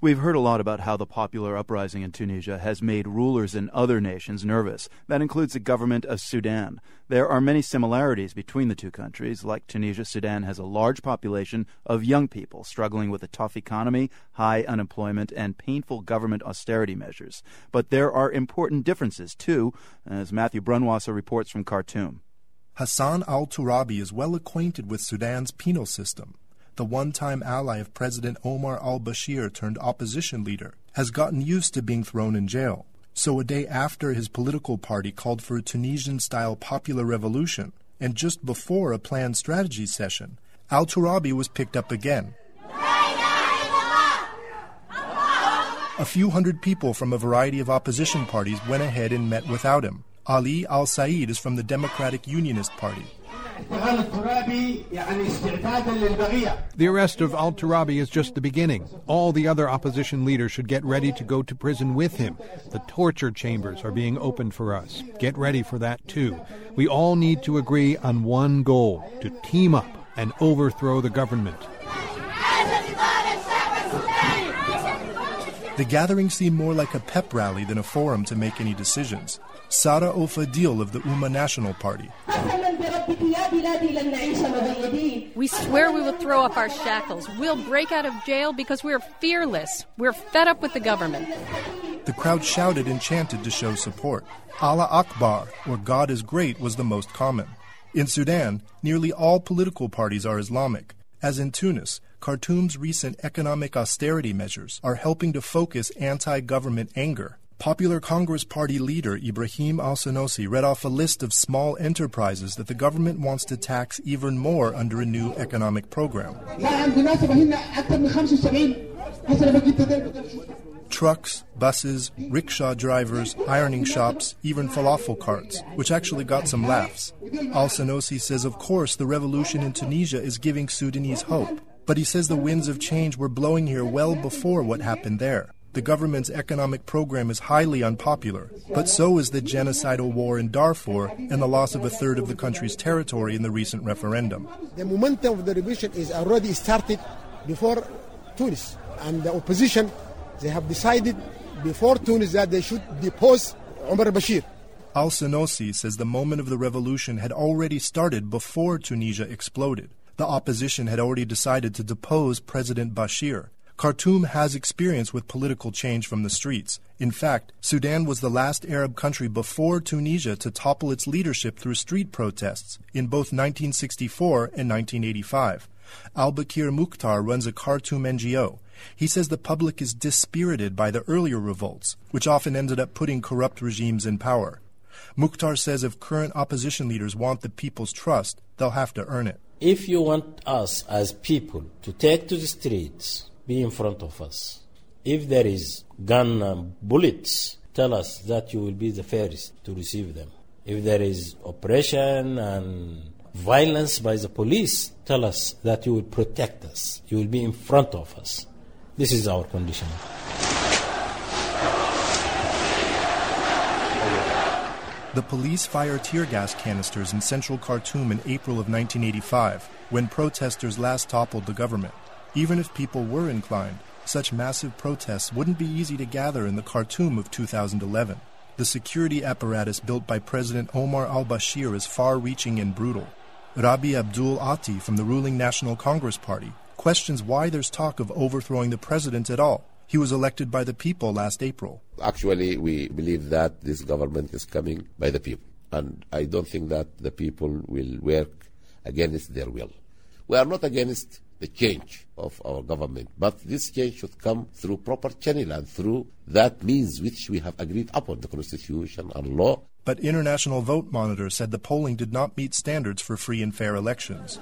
We've heard a lot about how the popular uprising in Tunisia has made rulers in other nations nervous. That includes the government of Sudan. There are many similarities between the two countries. Like Tunisia, Sudan has a large population of young people struggling with a tough economy, high unemployment, and painful government austerity measures. But there are important differences, too, as Matthew Brunwasser reports from Khartoum. Hassan al-Turabi is well acquainted with Sudan's penal system. The one-time ally of President Omar al-Bashir turned opposition leader, has gotten used to being thrown in jail. So a day after his political party called for a Tunisian-style popular revolution, and just before a planned strategy session, al-Turabi was picked up again. A few hundred people from a variety of opposition parties went ahead and met without him. Ali al-Said is from the Democratic Unionist Party. The arrest of al-Turabi is just the beginning. All the other opposition leaders should get ready to go to prison with him. The torture chambers are being opened for us. Get ready for that, too. We all need to agree on one goal, to team up and overthrow the government. The gathering seemed more like a pep rally than a forum to make any decisions. Sara Ofadil of the Umma National Party. We swear we will throw off our shackles. We'll break out of jail because we're fearless. We're fed up with the government. The crowd shouted and chanted to show support. Allah Akbar, or God is great, was the most common. In Sudan, nearly all political parties are Islamic. As in Tunis, Khartoum's recent economic austerity measures are helping to focus anti-government anger. Popular Congress Party leader Ibrahim al-Sanusi read off a list of small enterprises that the government wants to tax even more under a new economic program. Trucks, buses, rickshaw drivers, ironing shops, even falafel carts, which actually got some laughs. Al-Sanusi says, of course, the revolution in Tunisia is giving Sudanese hope. But he says the winds of change were blowing here well before what happened there. The government's economic program is highly unpopular, but so is the genocidal war in Darfur and the loss of a third of the country's territory in the recent referendum. The momentum of the revolution is already started before Tunis, and the opposition, they have decided before Tunis that they should depose Omar al-Bashir. Al-Sanusi says the moment of the revolution had already started before Tunisia exploded. The opposition had already decided to depose President Bashir. Khartoum has experience with political change from the streets. In fact, Sudan was the last Arab country before Tunisia to topple its leadership through street protests in both 1964 and 1985. Al-Bakir Mukhtar runs a Khartoum NGO. He says the public is dispirited by the earlier revolts, which often ended up putting corrupt regimes in power. Mukhtar says if current opposition leaders want the people's trust, they'll have to earn it. If you want us as people to take to the streets, be in front of us. If there is gun and bullets, tell us that you will be the first to receive them. If there is oppression and violence by the police, tell us that you will protect us. You will be in front of us. This is our condition. The police fired tear gas canisters in central Khartoum in April of 1985, when protesters last toppled the government. Even if people were inclined, such massive protests wouldn't be easy to gather in the Khartoum of 2011. The security apparatus built by President Omar al-Bashir is far-reaching and brutal. Rabi Abdul Ati from the ruling National Congress Party questions why there's talk of overthrowing the president at all. He was elected by the people last April. Actually, we believe that this government is coming by the people. And I don't think that the people will work against their will. We are not against the change of our government, but this change should come through proper channel and through that means which we have agreed upon, the Constitution and law. But International Vote Monitor said the polling did not meet standards for free and fair elections.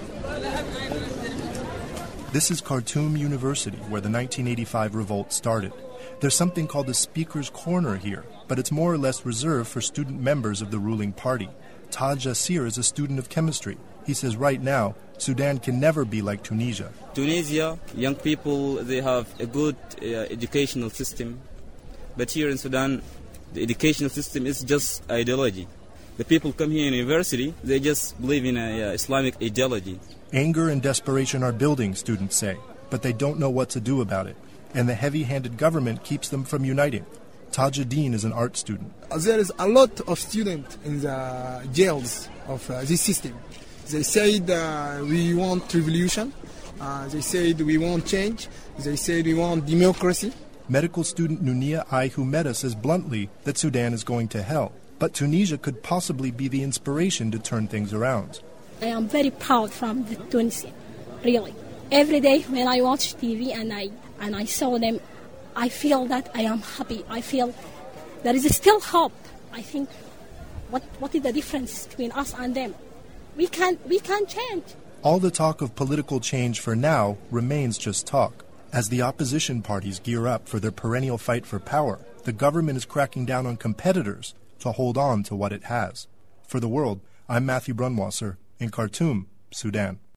This is Khartoum University, where the 1985 revolt started. There's something called the Speaker's Corner here, but it's more or less reserved for student members of the ruling party. Taj Asir is a student of chemistry. He says right now, Sudan can never be like Tunisia. Tunisia, young people, they have a good educational system. But here in Sudan, the educational system is just ideology. The people come here in university, they just believe in a Islamic ideology. Anger and desperation are building, students say, but they don't know what to do about it. and the heavy-handed government keeps them from uniting. Tajuddin is an art student. There is a lot of students in the jails of this system. They said we want revolution. They said we want change. They said we want democracy. Medical student Nunia Aihumeda says bluntly that Sudan is going to hell, but Tunisia could possibly be the inspiration to turn things around. I am very proud from the Tunisian, really. Every day when I watch TV and I saw them, I feel that I am happy. I feel there is still hope. I think, what is the difference between us and them? We can change. All the talk of political change for now remains just talk. As the opposition parties gear up for their perennial fight for power, the government is cracking down on competitors to hold on to what it has. For The World, I'm Matthew Brunwasser in Khartoum, Sudan.